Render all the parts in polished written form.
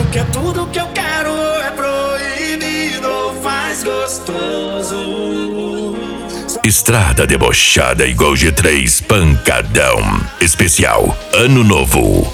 Que é tudo que eu quero é proibido, faz gostoso. Estrada debochada igual G3, pancadão. Especial Ano Novo.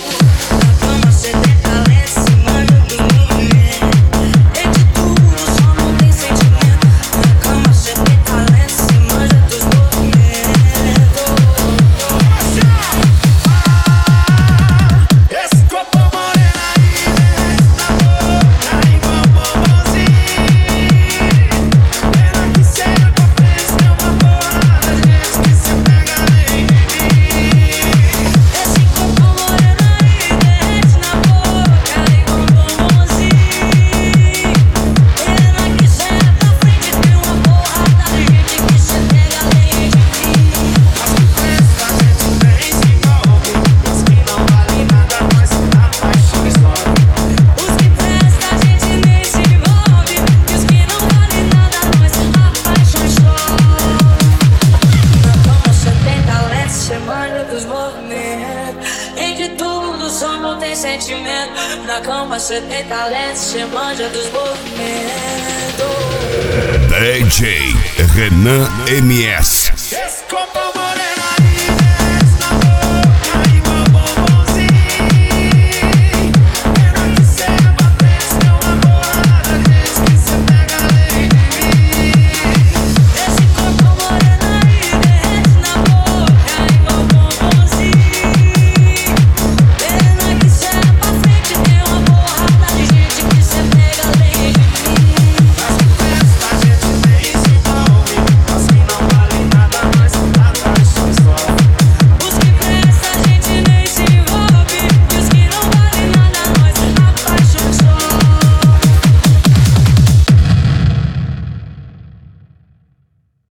Sentimento. Na cama cê tem talento, cê manja dos movimentos. DJ Renan MS. Esse copo moreno